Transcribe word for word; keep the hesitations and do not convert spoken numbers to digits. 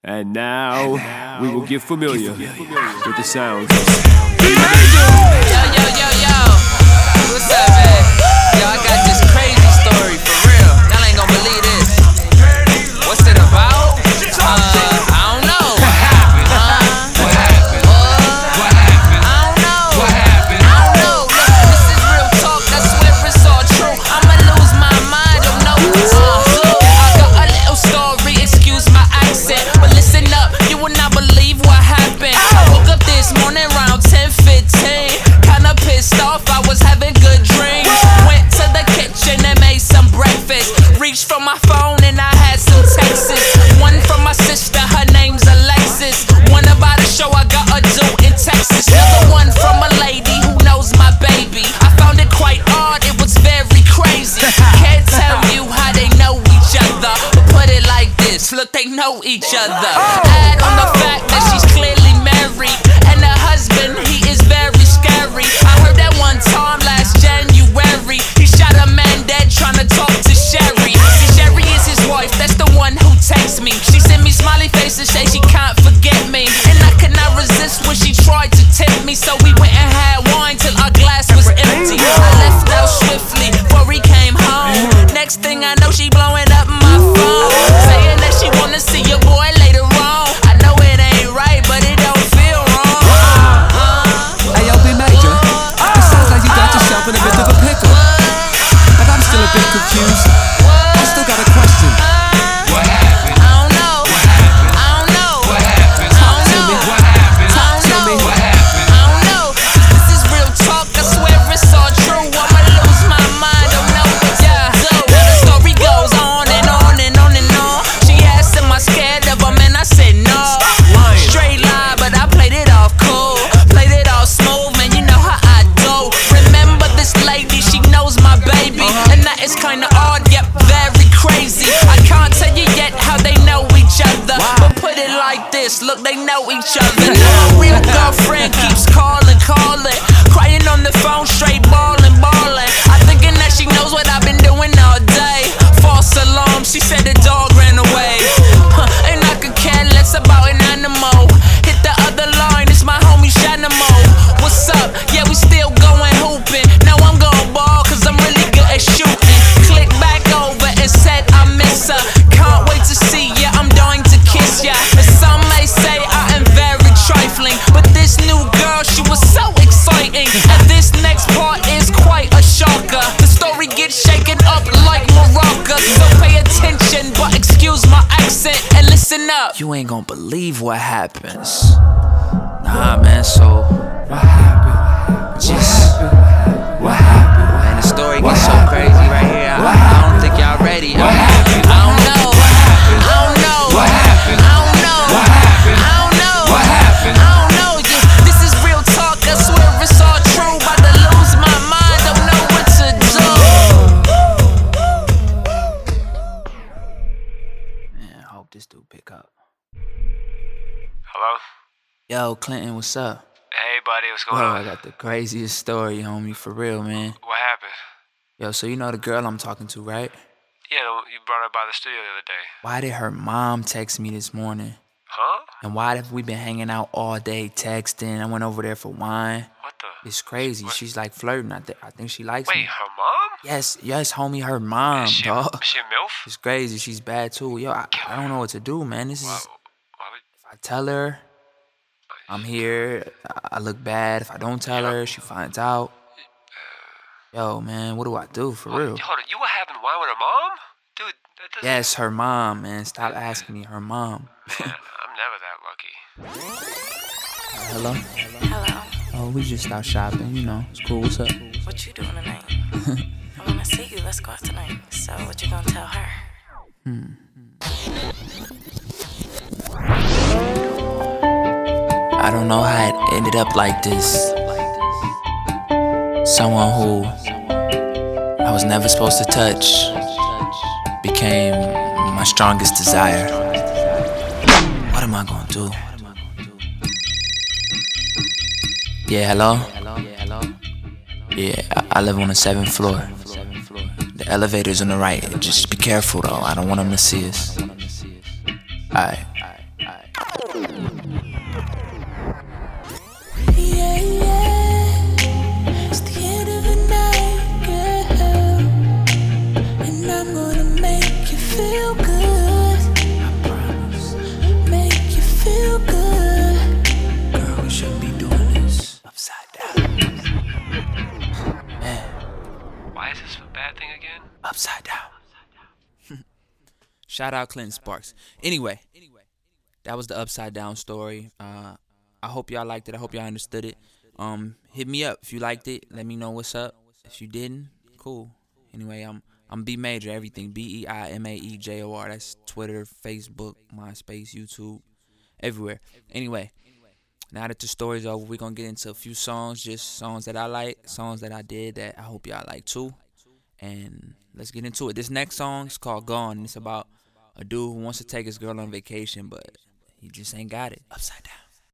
And now, and now we will get familiar, get familiar with the sounds. Yo, yo, yo, yo. What's up, man? Yo, I got this crazy story, for real. Y'all ain't gonna believe this. What's it about? Uh, I don't know. What happened? Uh, what happened? Uh, what happened? I don't know. What happened? I don't know. Listen, this is real talk. I swear it's all true. I'ma lose my mind. Don't know what's up. I got a little story. Excuse my accent, but listen up. You will not believe what happened. I woke up this morning around ten fifteen. Kinda pissed off. I was having good dreams. Went to the kitchen and made some breakfast. Reached for my phone and I had some texts. One from my sister, her name's Alexis. One about a show I got a do in Texas. Another one from a lady who knows my baby. I found it quite odd, it was very crazy. Can't tell you how they know each other, but put it like this, look, they know each other. Add on the fact that she's clearly married, and her husband, he is very scary. I heard that one time last January, he shot a man dead trying to talk to Sherry. See, Sherry is his wife, that's the one who texts me. She sent me smiley faces, say she can't forget me, and I could not resist when she tried to tip me. So we went and had wine till our glass was empty. I left out swiftly before he came home. Next thing I know, she blowing up my phone, saying that she wanna see your boy later on. I know it ain't right, but it don't feel wrong. uh, Hey, yo, B Major, it sounds like you got yourself in a bit of a pickle. But I'm still a bit confused. I still got a question. What happened? I don't know. What happened? I don't know. What happened? Talk to me. What happened? Talk to me. What happened? I don't know. This is real talk. I swear it's all true. I'ma lose my mind. Don't know what to do. The story goes on and on and on and on. She asked, am I scared of him? And I said no. Straight lie, but I played it off cool. Played it all smooth, man. You know how I do. Remember this lady? She knows my baby, and that is kinda odd, yet very crazy. I can't tell you yet how they know each other, but put it like this, look, they know each other. Now real girlfriend keeps calling, calling, crying on the phone, straight ballin', ballin'. I'm thinking that she knows what I've been doing all day. False alarm, she said the dog ran away. Huh, and I could care less about an animal. Hit the other line, it's my homie Shanamo. What's up? Yeah, we still going hooping. Now I'm going ball, cause I'm really good at shooting. Click back over and said I miss her. Can't wait to see ya, I'm dying to kiss ya. And some may say I am very trifling, but this new girl, she was so exciting. And this next part is quite a shocker. The story gets shaken up like Morocco. So pay attention, but excuse my accent and listen up. You ain't gonna believe what happens. Nah, man, so What happened? just What happened? man, the story gets so crazy right here. I, I don't think y'all ready. I, I don't know. I don't know. What happened? I don't know. What happened? I don't know. What happened? I don't know. Yeah, this is real talk. I swear it's all true. About to lose my mind. Don't know what to do. Man, I hope this dude pick up. Hello? Yo, Clinton, what's up? Hey, buddy, what's going Bro, on? I got the craziest story, homie, for real, man. What happened? Yo, so you know the girl I'm talking to, right? Yeah, you brought her by the studio the other day. Why did her mom text me this morning? Huh? And why have we been hanging out all day texting? I went over there for wine. What the? It's crazy. What? She's like flirting. I, th- I think she likes Wait, me. her mom? Yes, yes, homie, her mom, Is she, dog. is she a MILF? It's crazy. She's bad too. Yo, I, I don't know what to do, man. This is. Why, why would, If I tell her I'm here, I- I look bad. If I don't tell her, she finds out. Yo, man, what do I do for hold, real? hold on, you were having wine with her mom? Dude, that doesn't... Yes, her mom, man. Stop asking me. Her mom. Man, I'm never that lucky. Hello? Hello. Oh, we just out shopping. You know, it's cool. What's up? What you doing tonight? I wanna see you. Let's go out tonight. So what you gonna tell her? I don't know how it ended up like this. Someone who I was never supposed to touch became my strongest desire. What am I gonna do? Yeah, hello? Yeah, I, I live on the seventh floor. The elevator's on the right. Just be careful though, I don't want them to see us. Alright. Yeah, yeah. It's the end of the night, girl, and I'm gonna make you feel good. I promise. Make you feel good. Girl, we shouldn't be doing this upside down. Man, Why is this a bad thing again? upside down. Shout out Clinton Sparks. Anyway, that was the upside down story. Uh, I hope y'all liked it. I hope y'all understood it. Um, hit me up if you liked it. Let me know what's up. If you didn't, cool. Anyway, I'm I'm B Major, everything. B E I M A E J O R. That's Twitter, Facebook, MySpace, YouTube, everywhere. Anyway, now that the story's over, we're gonna get into a few songs, just songs that I like, songs that I did that I hope y'all like too. And let's get into it. This next song is called Gone. It's about a dude who wants to take his girl on vacation, but he just ain't got it. Upside down.